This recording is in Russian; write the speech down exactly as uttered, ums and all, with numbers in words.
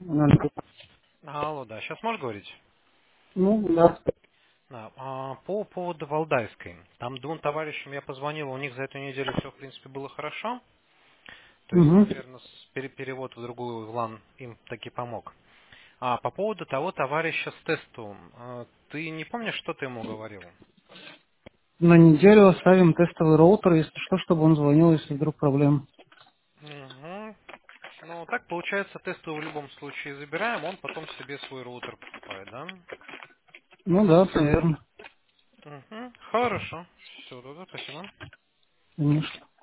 Надо- Алло, да, сейчас можешь говорить? Ну, да. Да, а, по поводу Валдайской. Там двум товарищам я позвонил, у них за эту неделю все, в принципе, было хорошо. То есть, Угу. наверное, с пере- перевод в другую лан им таки помог. А по поводу того товарища с тестовым, а, ты не помнишь, что ты ему говорил? На неделю оставим тестовый роутер, если что, чтобы он звонил, если вдруг проблем. Угу. Ну, так получается, тестовый в любом случае забираем, он потом себе свой роутер покупает, да? Ну да, наверное. Угу. Хорошо. Все, тогда спасибо. Конечно.